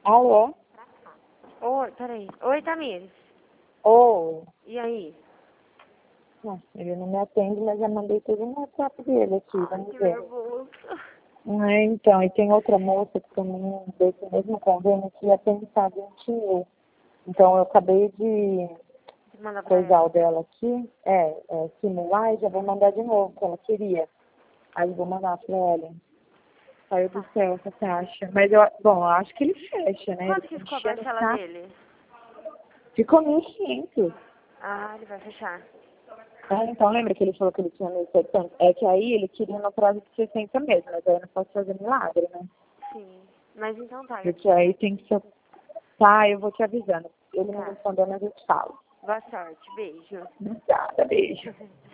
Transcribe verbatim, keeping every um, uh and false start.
Alô? Oi, peraí. Oi, Tamires. Oi. E aí? Nossa, ele não me atende, mas já mandei tudo no WhatsApp dele aqui, Ai, vamos que ver. nervoso. É, então, e tem outra moça que também desse mesmo convênio que ia pensar vinte mil. Então eu acabei de Vou mandar pra coisar ela. o dela aqui, é, é, simular e já vou mandar de novo, que ela queria. Aí eu vou mandar pra ela. Saiu do Tá. céu essa taxa. Mas eu, bom, eu acho que ele fecha, né? Ele Quanto tá que ficou a enchendo o parcela saco. dele? Ficou mil e quinhentos. Ah, ele vai fechar. Ah, então lembra que ele falou que ele tinha mil e setecentos? É que aí ele queria no prazo de sessenta meses, mas aí eu não posso fazer milagre, né? Sim. Mas então tá. Eu... Porque aí tem que ser... Tá, eu vou te avisando. Ele me Tá. respondeu, mas eu te falo. Boa sorte. Beijo. Obrigada, beijo.